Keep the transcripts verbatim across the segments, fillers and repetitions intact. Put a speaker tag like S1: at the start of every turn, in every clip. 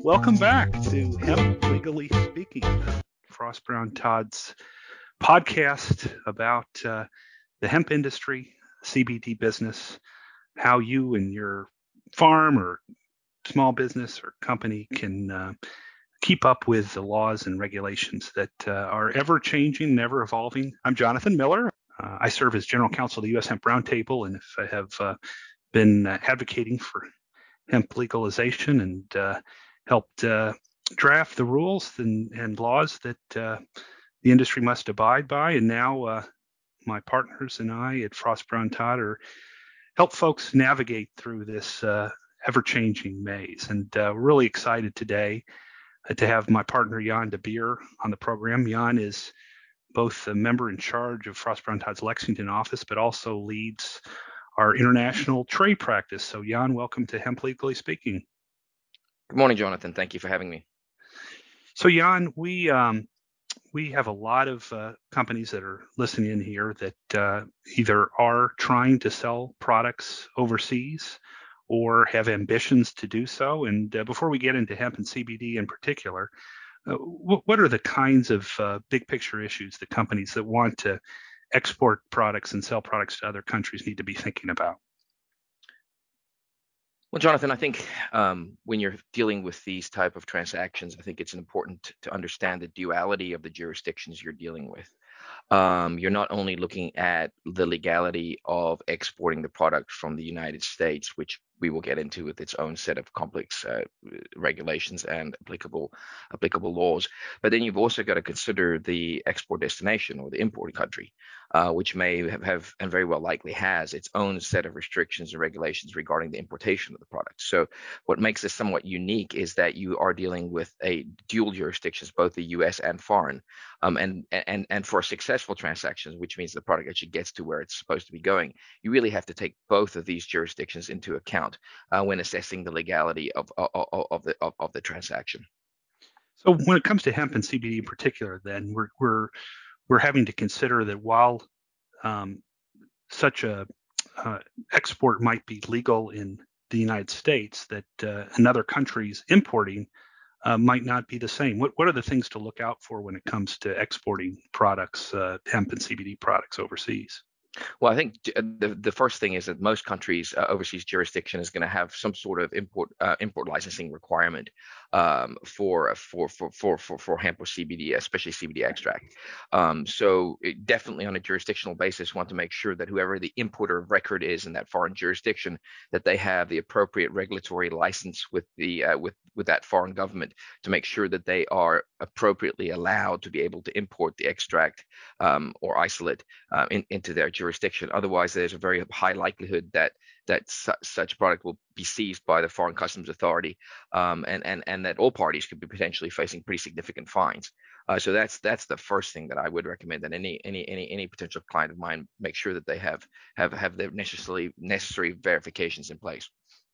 S1: Welcome back to Hemp Legally Speaking, Frost Brown Todd's podcast about uh, the hemp industry, C B D business, how you and your farm or small business or company can uh, keep up with the laws and regulations that uh, are ever changing, ever evolving. I'm Jonathan Miller. Uh, I serve as General Counsel of the U S Hemp Roundtable, and I have uh, been uh, advocating for hemp legalization and uh, helped uh, draft the rules and, and laws that uh, the industry must abide by. And now uh, my partners and I at Frost Brown Todd are help folks navigate through this uh, ever-changing maze. And uh, we're really excited today uh, to have my partner Jan de Beer on the program. Jan is both a member in charge of Frost Brown Todd's Lexington office, but also leads our international trade practice. So Jan, welcome to Hemp Legally Speaking.
S2: Good morning, Jonathan. Thank you for having me.
S1: So Jan, we um, we have a lot of uh, companies that are listening in here that uh, either are trying to sell products overseas or have ambitions to do so. And uh, before we get into hemp and C B D in particular, uh, w- what are the kinds of uh, big picture issues that companies that want to export products and sell products to other countries need to be thinking about?
S2: Well, Jonathan, I think um, when you're dealing with these type of transactions, I think it's important to understand the duality of the jurisdictions you're dealing with. Um, you're not only looking at the legality of exporting the product from the United States, which we will get into with its own set of complex uh, regulations and applicable applicable laws, but then you've also got to consider the export destination or the importing country, uh, which may have, have and very well likely has its own set of restrictions and regulations regarding the importation of the product. So what makes this somewhat unique is that you are dealing with a dual jurisdictions, both the U S and foreign, um, and and and for successful transactions, which means the product actually gets to where it's supposed to be going, you really have to take both of these jurisdictions into account uh, when assessing the legality of of, of the of, of the transaction.
S1: So when it comes to hemp and C B D in particular, then we're we're we're having to consider that while um, such a uh, export might be legal in the United States, that uh, another country's importing uh, might not be the same. What what are the things to look out for when it comes to exporting products, uh, hemp and C B D products overseas?
S2: Well, I think uh, the the first thing is that most countries' uh, overseas jurisdiction is going to have some sort of import uh, import licensing requirement um, for, for for for for for hemp or C B D, especially C B D extract. Um, so it definitely on a jurisdictional basis, want to make sure that whoever the importer of record is in that foreign jurisdiction, that they have the appropriate regulatory license with the uh, with with that foreign government to make sure that they are appropriately allowed to be able to import the extract um, or isolate uh, in, into their jurisdiction. Otherwise, there's a very high likelihood that that su- such product will be seized by the Foreign Customs Authority, um, and and and that all parties could be potentially facing pretty significant fines. Uh, so that's that's the first thing that I would recommend that any any any any potential client of mine make sure that they have have have the necessarily necessary verifications in place.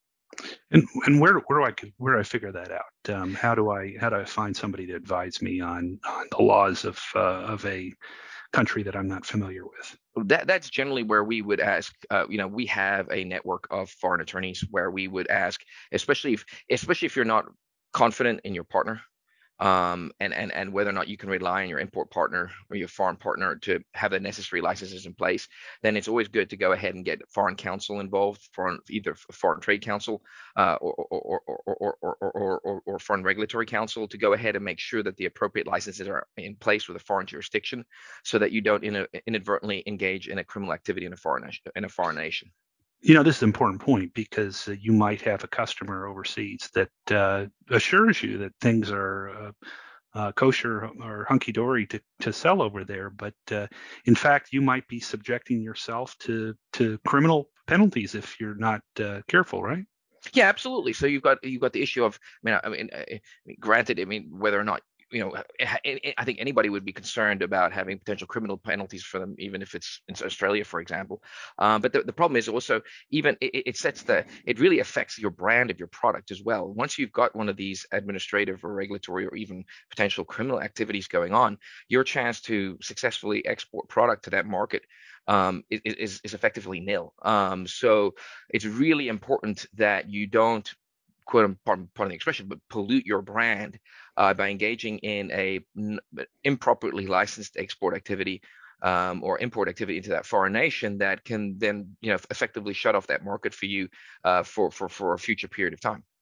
S1: And and where where do I where do I figure that out? Um, how do I how do I find somebody to advise me on on the laws of uh, of a country that I'm not familiar with?
S2: That that's generally where we would ask. Uh, you know, we have a network of foreign attorneys where we would ask, especially if especially if you're not confident in your partner, um, and and and whether or not you can rely on your import partner or your foreign partner to have the necessary licenses in place, then it's always good to go ahead and get foreign counsel involved, foreign either foreign trade counsel uh, or, or, or, or, or, or, or, or foreign regulatory counsel to go ahead and make sure that the appropriate licenses are in place with a foreign jurisdiction, so that you don't inadvertently engage in a criminal activity in a foreign in a foreign nation.
S1: You know, this is an important point because uh, you might have a customer overseas that uh, assures you that things are uh, uh, kosher or hunky dory to, to sell over there, but uh, in fact, you might be subjecting yourself to to criminal penalties if you're not uh, careful, right?
S2: Yeah, absolutely. So you've got you've got the issue of, I mean, I mean, I mean, granted, I mean, whether or not, you know, I I think anybody would be concerned about having potential criminal penalties for them, even if it's in Australia, for example. Um, but the, the problem is also, even it, it sets the it really affects your brand of your product as well. Once you've got one of these administrative or regulatory or even potential criminal activities going on, your chance to successfully export product to that market um, is is effectively nil. Um, so it's really important that you don't quote, pardon, pardon the expression, but pollute your brand uh, by engaging in a n- improperly licensed export activity um, or import activity into that foreign nation that can then, you know, effectively shut off that market for you uh, for for for a future period of time.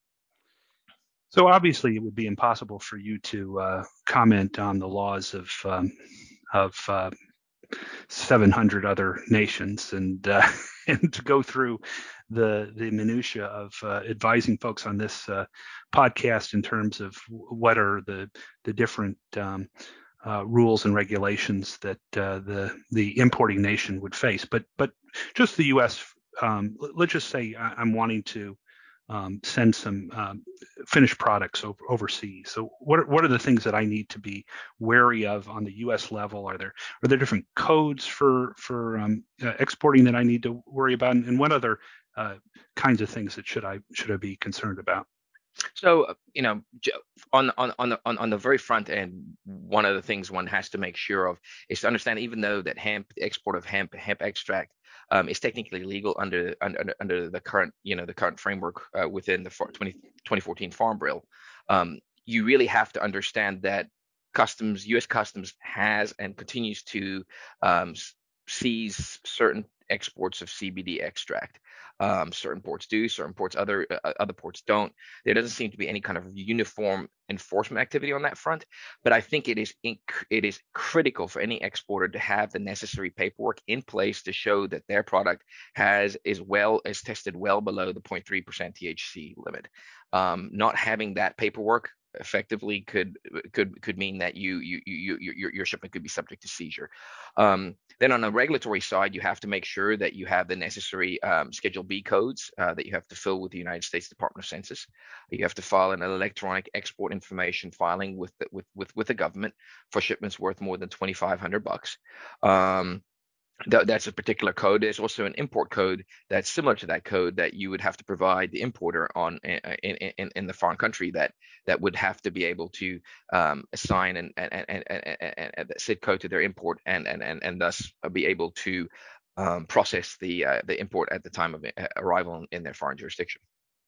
S1: So obviously, it would be impossible for you to uh, comment on the laws of um, of uh, seven hundred other nations and uh, and to go through the the minutia of uh, advising folks on this uh, podcast in terms of what are the the different um, uh, rules and regulations that uh, the the importing nation would face. But but just the U S. Um, let's just say I'm wanting to um, send some um, finished products over, overseas. So what are, what are the things that I need to be wary of on the U S level? Are there are there different codes for for um, uh, exporting that I need to worry about, and, and what other uh, kinds of things that should I should I be concerned about?
S2: So, uh, you know, on on on the on, on the very front end, one of the things one has to make sure of is to understand, even though that hemp, the export of hemp, hemp extract, um, is technically legal under under under the current, you know, the current framework uh, within the twenty, twenty fourteen Farm Bill, um, you really have to understand that customs, U S Customs has and continues to um, seize certain exports of C B D extract. Um, certain ports do, certain ports other uh, other ports don't. There doesn't seem to be any kind of uniform enforcement activity on that front, but I think it is inc- it is critical for any exporter to have the necessary paperwork in place to show that their product has is well is tested well below the zero point three percent T H C limit. Um, not having that paperwork effectively could could could mean that you you you, you your, your shipment could be subject to seizure. Um, then on the regulatory side, you have to make sure that you have the necessary um, Schedule B codes uh, that you have to fill with the United States Department of Census. You have to file an electronic export information filing with the, with with with the government for shipments worth more than twenty-five hundred bucks. Um, th- that's a particular code. There's also an import code that's similar to that code that you would have to provide the importer on in in, in the foreign country that that would have to be able to um, assign and and, and, and, and, and that S I D code to their import and and and, and thus be able to um, process the uh, the import at the time of arrival in, in their foreign jurisdiction.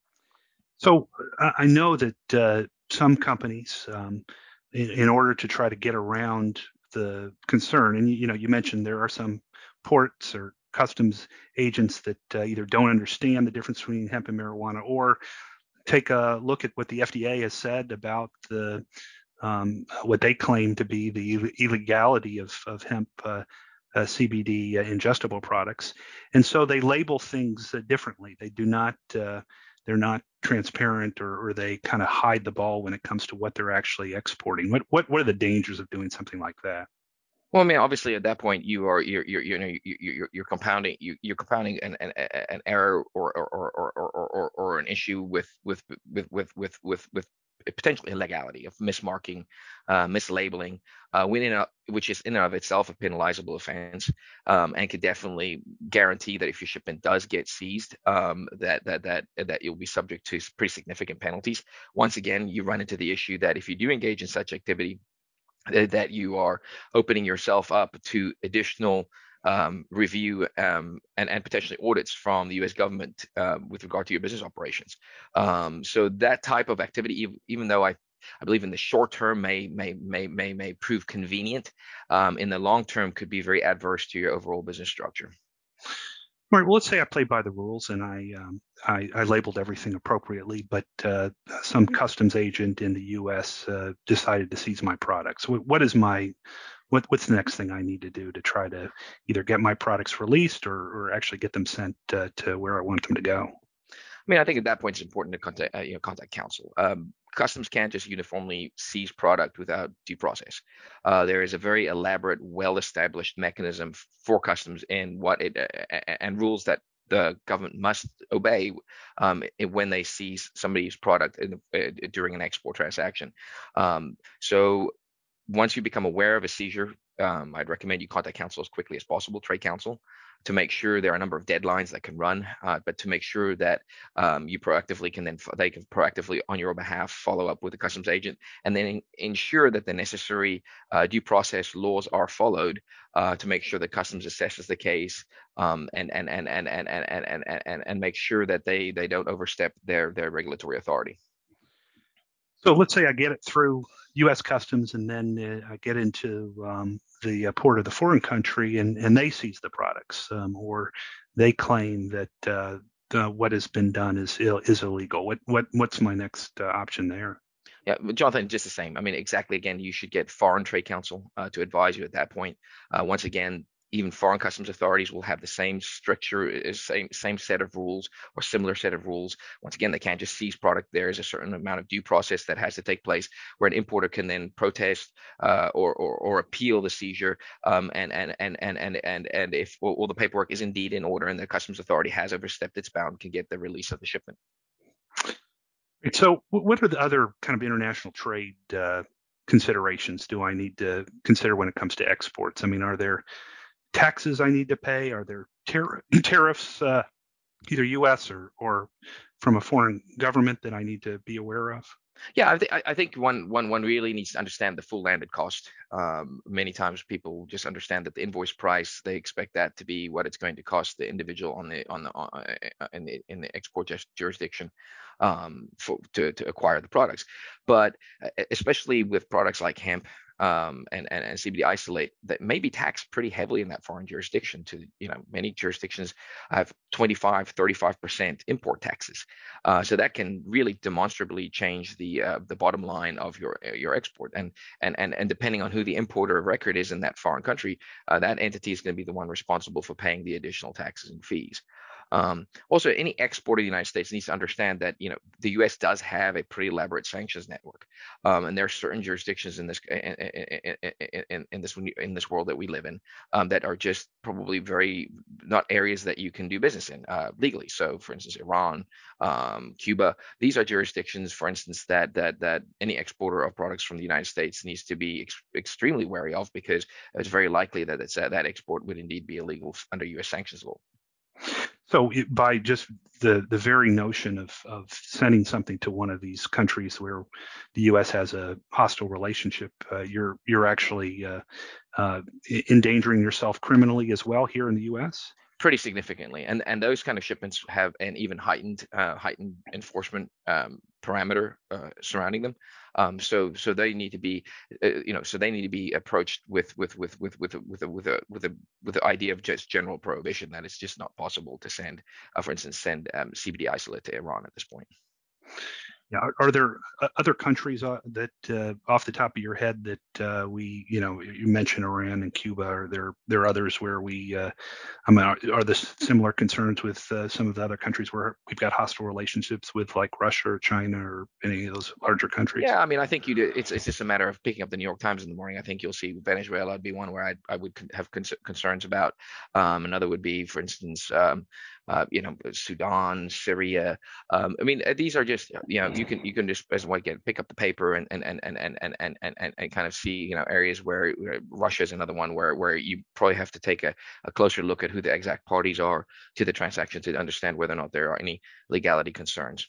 S1: So I I know that uh, some companies, um, in, in order to try to get around the concern, and you know, you mentioned there are some ports or customs agents that uh, either don't understand the difference between hemp and marijuana, or take a look at what the F D A has said about the um, what they claim to be the illegality of, of hemp uh, uh, C B D uh, ingestible products, and so they label things uh, differently. They do not. Uh, they're not transparent, or, or they kind of hide the ball when it comes to what they're actually exporting. What what what are the dangers of doing something like that?
S2: Well, I mean, obviously, at that point, you are you're you're you know you you're, you're compounding you you're compounding an an, an error or or, or, or, or, or or an issue with with with with with with with potentially illegality of mismarking, uh, mislabeling, uh, within a, which is in and of itself a penalizable offense, um, and could definitely guarantee that if your shipment does get seized, um, that that that that you'll be subject to pretty significant penalties. Once again, you run into the issue that if you do engage in such activity, that you are opening yourself up to additional um, review um, and, and potentially audits from the U S government uh, with regard to your business operations. Um, so that type of activity, even though I, I believe in the short term may may may may may prove convenient, um, in the long term could be very adverse to your overall business structure.
S1: All right. Well, let's say I played by the rules and I um, I, I labeled everything appropriately, but uh, some customs agent in the U S uh, decided to seize my products. What, what is my what, what's the next thing I need to do to try to either get my products released or, or actually get them sent uh, to where I want them to go?
S2: I mean, I think at that point it's important to contact, uh, you know, contact counsel. Um, customs can't just uniformly seize product without due process. Uh, there is a very elaborate, well-established mechanism for customs and what it uh, and rules that the government must obey um, when they seize somebody's product in, uh, during an export transaction. Um, so once you become aware of a seizure, um, I'd recommend you contact counsel as quickly as possible, trade counsel, to make sure there are a number of deadlines that can run, uh, but to make sure that um, you proactively can then they can proactively on your behalf follow up with the customs agent, and then in, ensure that the necessary uh, due process laws are followed uh, to make sure that customs assesses the case, um, and, and, and, and, and, and, and, and, and, and make sure that they, they don't overstep their, their regulatory authority.
S1: So let's say I get it through U S Customs, and then uh, I get into um, the uh, port of the foreign country, and, and they seize the products, um, or they claim that uh, the, what has been done is Ill, is illegal. What what what's my next uh, option there?
S2: Yeah, Jonathan, just the same. I mean, exactly. Again, you should get foreign trade counsel uh, to advise you at that point. Uh, once again, even foreign customs authorities will have the same structure, uh, same same set of rules or similar set of rules. Once again, they can't just seize product. There is a certain amount of due process that has to take place, where an importer can then protest uh, or, or or appeal the seizure, um, and and and and and and and if all the paperwork is indeed in order and the customs authority has overstepped its bound, can get the release of the shipment.
S1: So what are the other kind of international trade uh, considerations do I need to consider when it comes to exports? I mean, are there taxes I need to pay? Are there tar- tariffs, uh, either U S or, or from a foreign government, that I need to be aware of?
S2: Yeah, I, th- I think one, one, one really needs to understand the full landed cost. Um, many times people just understand that the invoice price, they expect that to be what it's going to cost the individual on the on the uh, in the in the export just jurisdiction, um, for to to acquire the products. But uh, especially with products like hemp, um, and, and and C B D isolate, that may be taxed pretty heavily in that foreign jurisdiction. To you know, many jurisdictions have twenty-five, thirty-five percent import taxes. Uh, so that can really demonstrably change the uh, the bottom line of your your export, and and and and depending on who the importer of record is in that foreign country, uh, that entity is going to be the one responsible for paying the additional taxes and fees. Um, also, any exporter of the United States needs to understand that you know the U S does have a pretty elaborate sanctions network, um, and there are certain jurisdictions in this in, in, in, in this in this world that we live in, um, that are just probably very not areas that you can do business in uh, legally. So, for instance, Iran, um, Cuba, these are jurisdictions, for instance, that that that any exporter of products from the United States needs to be ex- extremely wary of, because it's very likely that it's, uh, that export would indeed be illegal under U S sanctions law.
S1: So it, by just the the very notion of of sending something to one of these countries where the U S has a hostile relationship, uh, you're you're actually uh, uh, endangering yourself criminally as well here in the U S.
S2: Pretty significantly, and and those kind of shipments have an even heightened uh, heightened enforcement um, parameter uh, surrounding them. Um, so so they need to be, uh, you know, so they need to be approached with with with with with a, with a with a with a with the idea of just general prohibition, that it's just not possible to send, uh, for instance, send um, C B D isolate to Iran at this point.
S1: Yeah, are, are there uh, other countries uh, that, uh, off the top of your head, that uh, we, you know, you mentioned Iran and Cuba? Are there there are others where we, uh, I mean, are, are there similar concerns with uh, some of the other countries where we've got hostile relationships with, like Russia or China or any of those larger countries?
S2: Yeah, I mean, I think you do. It's it's just a matter of picking up the New York Times in the morning. I think you'll see Venezuela would be one where I I would con- have con- concerns about. Um, another would be, for instance, um, uh, you know, Sudan, Syria. Um, I mean, uh, these are just, you know, you can you can just as well get pick up the paper and and and and and and and and, and and kind of see, you know, areas where, where Russia is another one where where you probably have to take a, a closer look at who the exact parties are to the transaction to understand whether or not there are any legality concerns.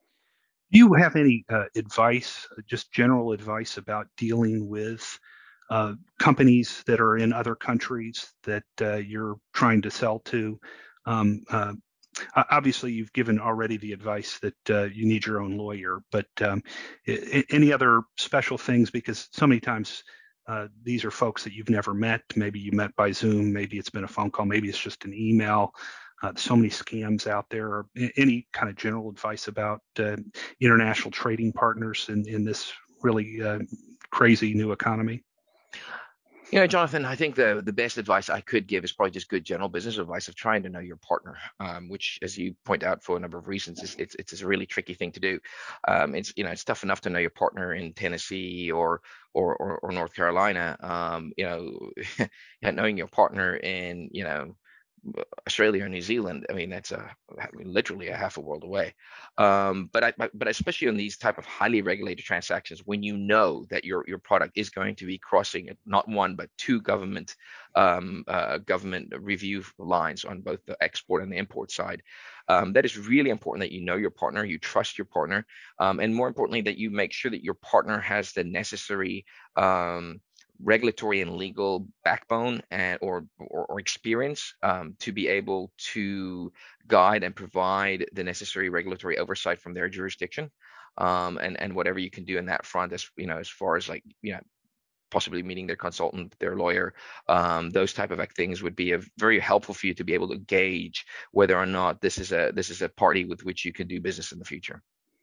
S1: Do you have any uh, advice, just general advice about dealing with uh, companies that are in other countries that uh, you're trying to sell to? Um, uh, Obviously, you've given already the advice that uh, you need your own lawyer, but um, I- any other special things? Because so many times uh, these are folks that you've never met. Maybe you met by Zoom, maybe it's been a phone call, maybe it's just an email. Uh, so many scams out there. Any kind of general advice about uh, international trading partners in, in this really uh, crazy new economy?
S2: You know, Jonathan, I think the the best advice I could give is probably just good general business advice of trying to know your partner, um, which, as you point out, for a number of reasons, is it's it's a really tricky thing to do. Um, it's you know it's tough enough to know your partner in Tennessee or or or, or North Carolina. Um, you know, knowing your partner in you know Australia or New Zealand, I mean, that's a I mean, literally a half a world away. Um, but I, but but especially on these type of highly regulated transactions, when you know that your your product is going to be crossing not one but two government um, uh, government review lines on both the export and the import side, um, that is really important that you know your partner, you trust your partner, um, and more importantly that you make sure that your partner has the necessary um, regulatory and legal backbone and or or, or experience um, to be able to guide and provide the necessary regulatory oversight from their jurisdiction. Um, and and whatever you can do in that front, as you know, as far as like you know possibly meeting their consultant, their lawyer, um, those type of things would be a, very helpful for you to be able to gauge whether or not this is a this is a party with which you can do business in the future.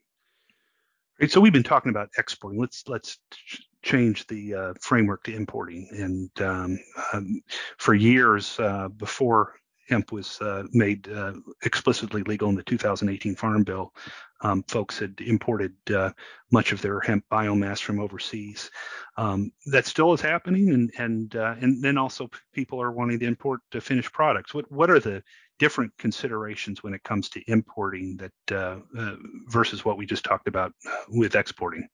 S1: Great. So we've been talking about exporting. Let's let's change the uh, framework to importing. And um, um, for years uh, before hemp was uh, made uh, explicitly legal in the two thousand eighteen Farm Bill, um, folks had imported uh, much of their hemp biomass from overseas. Um, that still is happening, and and uh, and then also people are wanting to import uh, finished products. What what are the different considerations when it comes to importing that uh, uh, versus what we just talked about with exporting?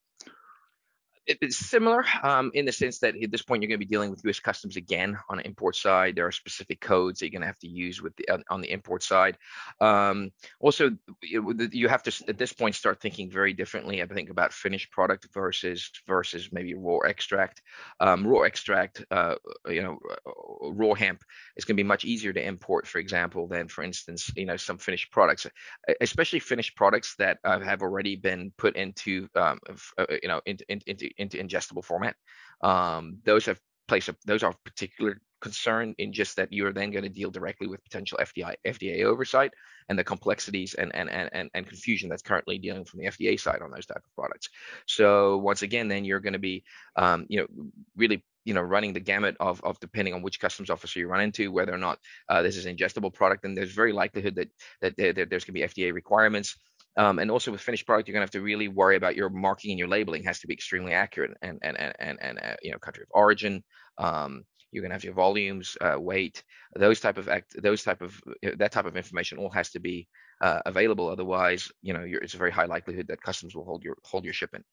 S2: It's similar um, in the sense that at this point you're going to be dealing with U S Customs again on the import side. There are specific codes that you're going to have to use with the on, on the import side. Um, also, you have to at this point start thinking very differently. I think about finished product versus versus maybe raw extract. Um, raw extract, uh, you know, raw hemp is going to be much easier to import, for example, than for instance, you know, some finished products, especially finished products that uh, have already been put into, um, uh, you know, into into into ingestible format. Um, those have placed a, those are of particular concern in just that you're then going to deal directly with potential F D I, F D A oversight and the complexities and and and and confusion that's currently dealing from the F D A side on those type of products. So once again, then you're going to be, um, you know, really you know running the gamut of of depending on which customs officer you run into, whether or not uh, this is an ingestible product, and there's very likelihood that that, that, that there's going to be F D A requirements. Um, and also with finished product, you're gonna have to really worry about your marking and your labeling has to be extremely accurate, and and and and, and uh, you know country of origin. Um, you're gonna have your volumes, uh, weight, those type of act, those type of that type of information all has to be uh, available. Otherwise, you know, it's a very high likelihood that customs will hold your hold your shipment.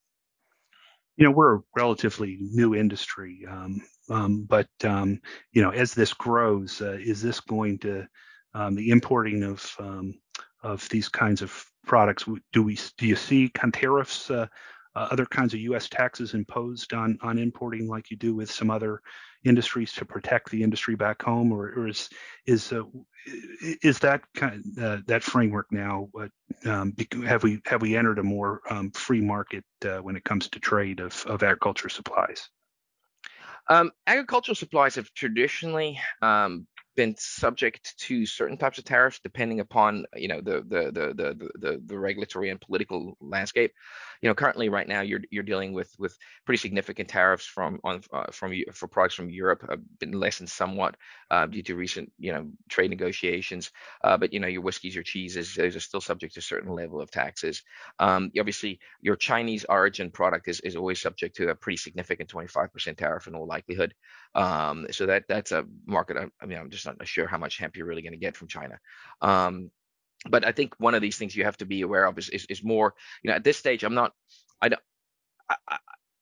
S1: You know, we're a relatively new industry, um, um, but um, you know, as this grows, uh, is this going to um, the importing of um, of these kinds of products? Do we do you see kind of tariffs, uh, uh, other kinds of U S taxes imposed on on importing, like you do with some other industries to protect the industry back home, or, or is is uh, is that kind of, uh, that framework now? Uh, um, have we have we entered a more um, free market uh, when it comes to trade of of agriculture supplies?
S2: Um, agricultural supplies have traditionally um, been subject to certain types of tariffs depending upon you know the the the the the, the regulatory and political landscape. You know, currently right now you're you're dealing with with pretty significant tariffs from on uh, from for products from Europe, have been lessened somewhat uh, due to recent you know trade negotiations. Uh, but you know your whiskeys, your cheeses, those are still subject to a certain level of taxes. Um, obviously, your Chinese origin product is is always subject to a pretty significant twenty-five percent tariff in all likelihood. Um, so that that's a market. I, I mean, I'm just not sure how much hemp you're really going to get from China. Um, but I think one of these things you have to be aware of is, is, is more, you know, at this stage, I'm not, I don't, I, I,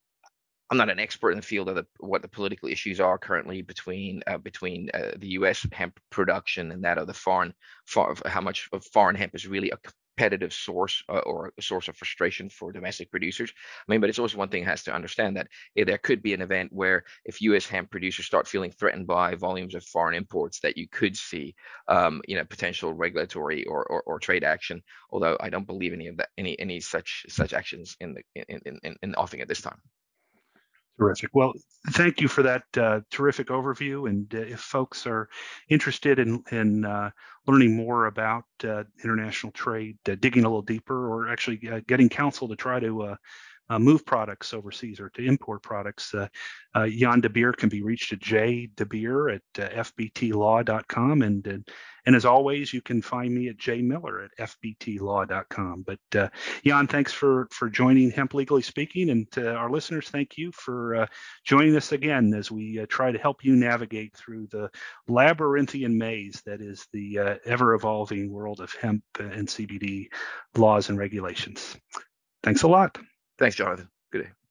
S2: I'm not an expert in the field of the, what the political issues are currently between uh, between uh, the U S hemp production and that of the foreign, for, how much of foreign hemp is really a competitive source uh, or a source of frustration for domestic producers. I mean, but it's also one thing has to understand that eh, there could be an event where if U S hemp producers start feeling threatened by volumes of foreign imports, that you could see, um, you know, potential regulatory or, or, or trade action. Although I don't believe any of that, any any such such actions in the in in, in, in offing at this time.
S1: Terrific. Well, thank you for that uh, terrific overview. And uh, if folks are interested in, in uh, learning more about uh, international trade, uh, digging a little deeper, or actually uh, getting counsel to try to uh, uh, move products overseas or to import products, uh, uh, Jan de Beer can be reached at j de beer at uh, f b t law dot com. And, and and as always, you can find me at j miller at f b t law dot com. But uh, Jan, thanks for, for joining Hemp Legally Speaking. And to our listeners, thank you for uh, joining us again as we uh, try to help you navigate through the labyrinthian maze that is the uh, ever-evolving world of hemp and C B D laws and regulations. Thanks a lot.
S2: Thanks, Jonathan. Good day.